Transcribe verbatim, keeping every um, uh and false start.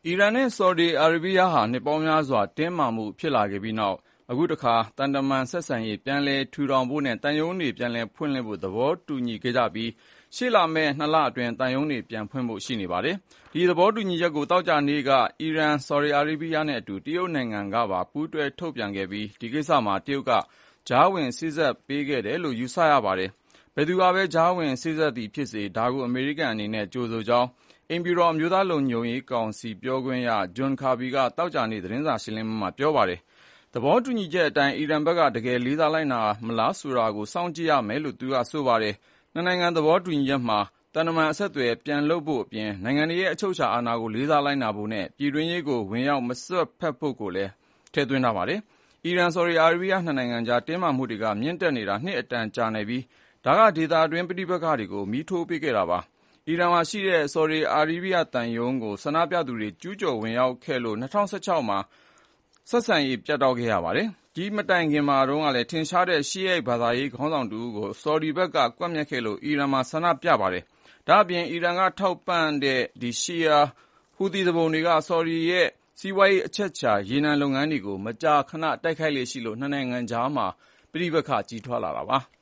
အီရန်နဲ့ဆော်ဒီအာရေဗျဟာနှစ်ပေါင်းများစွာတင်းမာမှုဖြစ်လာခဲ့ပြီးနောက်အခုတခါတန်တမန်ဆက်ဆံရေးပြန်လည်ထူထောင်ဖို့နဲ့တန်ယုံတွေပြန်လည်ဖွင့်လှစ်ဖို့သဘောတူညီခဲ့ကြပြီးရှေ့လာမယ့်နှစ်လအတွင်းတန်ယုံတွေပြန်ဖွင့်ဖို့ရှိနေပါတယ်။ဒီသဘောတူညီချက်ကိုတောက်ကြနေ့ကအီရန်ဆော်ဒီအာရေဗျနဲ့အတူတရုတ်နိုင်ငံကပါပူးတွဲထုတ်ပြန်ခဲ့ပြီးဒီကိစ္စမှာတရုတ်ကကြားဝင်စေ့စပ်ပေးခဲ့တယ်လို့ယူဆရပါတယ်။ဘယ်သူကပဲကြားဝင်စေ့စပ်သည်ဖြစ်စေဒါကိုအမေရိကန်အနေနဲ့ကြိုဆိုကြောင်းအိမ်ဖြူတော်အမျိုးသားလုံခြုံရေးကောင်စီပြောခွင့်ရဂျွန်ကာဘီကတောက်ကြနေ့သတင်းစာရှင်းလင်းပွဲမှာပြောပါတယ်။သဘောတူညီချက်အတိုင်းအီရန်ဘက်ကတကယ်လေးစားလိုက်နာမလားဆိုတာကိုစောင့်ကြည့်ရမယ်လို့သူကဆိုပါတယ်။နှစ်နိုင်ငံသဘောတူညီချက်မှာတန်တမန်အဆက်အသွယ်ပြန်လုပ်ဖို့အပြင်နိုင်ငံရဲ့အချုပ်အခြာအာဏာကိုလေးစားလိုက်နာဖို့နဲ့ပြည်တွင်းရေးကိုဝင်ရောက်မစွက်ဖက်ဖို့ကိုလည်းထည့်သွင်းထားပါတယ်။အီရန်ဆော်ဒီအာရေဗျနှစ်နိုင်ငံကြားတင်းမာမှုတွေကမြင့်တက်နေတာနှစ်အတန်ကြာနေပြီးဒါကဒေသတွင်းပဋိပက္ခတွေကိုမီးထိုးပေးခဲ့တာပါ။အီရန်မှာရှိတဲ့ဆော်ဒီအာရေဗျသံရုံးကိုဆန္ဒပြသူတွေကျူးကျော်ဝင်ရောက်ခဲ့လို့၂၀၁၆မှာဆက်ဆံရေးပြတ်တောက်ခဲ့ရပါတယ်။ဒီမတိုင်ခင်မှာတုန်းကလည်းထင်ရှားတဲ့ရှီးအိတ်ဘာသာရေးခေါင်းဆောင်တဦးကိုဆော်ဒီဘက်ကကွပ်မျက်ခဲ့လို့အီရန်မှာဆန္ဒပြပါတယ်။ဒါ့အပြင်အီရန်ကထောက်ပံ့တဲ့ရှီယာဟူသီသူပုန်တွေကဆော်ဒီရဲ့စီးပွားရေးအချက်အခြာရေနံလုပ်ငန်းတွေကိုမကြာခဏတိုက်ခိုက်လေ့ရှိလို့နှစ်နိုင်ငံကြားမှာပဋိပက္ခကြီးထွားလာတာပါ။